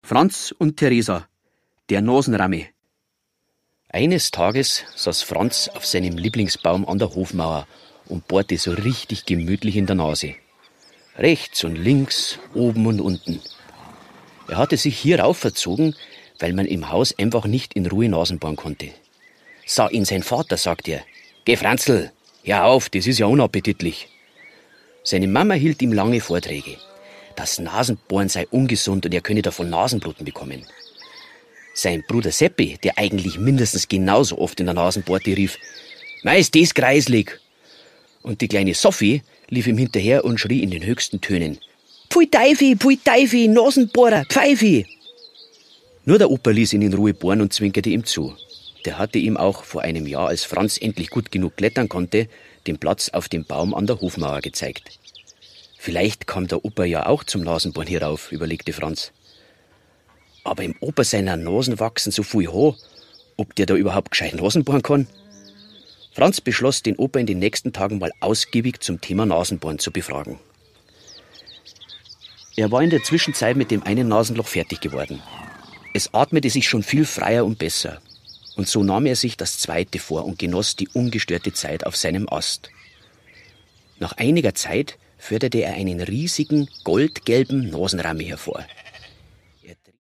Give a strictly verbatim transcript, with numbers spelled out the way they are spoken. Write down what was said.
Franz und Theresa, der Nasenramme. Eines Tages saß Franz auf seinem Lieblingsbaum an der Hofmauer und bohrte so richtig gemütlich in der Nase. Rechts und links, oben und unten. Er hatte sich hier rauf verzogen, weil man im Haus einfach nicht in Ruhe Nasen bohren konnte. Sah ihn sein Vater, sagt er. Geh, Franzl, hör auf, das ist ja unappetitlich. Seine Mama hielt ihm lange Vorträge. Das Nasenbohren sei ungesund und er könne davon Nasenbluten bekommen. Sein Bruder Seppi, der eigentlich mindestens genauso oft in der Nase bohrte, rief, »Mei, ist das greislig!« Und die kleine Sophie lief ihm hinterher und schrie in den höchsten Tönen, »Pfui Teifi, pfui Teifi, Nasenbohrer, Pfeifi!« Nur der Opa ließ ihn in Ruhe bohren und zwinkerte ihm zu. Der hatte ihm auch vor einem Jahr, als Franz endlich gut genug klettern konnte, den Platz auf dem Baum an der Hofmauer gezeigt. Vielleicht kam der Opa ja auch zum Nasenbohren hierauf, überlegte Franz. Aber im Opa seiner Nasen wachsen so viel Haar, ob der da überhaupt gescheit Nasen bohren kann? Franz beschloss, den Opa in den nächsten Tagen mal ausgiebig zum Thema Nasenbohren zu befragen. Er war in der Zwischenzeit mit dem einen Nasenloch fertig geworden. Es atmete sich schon viel freier und besser. Und so nahm er sich das zweite vor und genoss die ungestörte Zeit auf seinem Ast. Nach einiger Zeit förderte er einen riesigen, goldgelben Nasenramme hervor.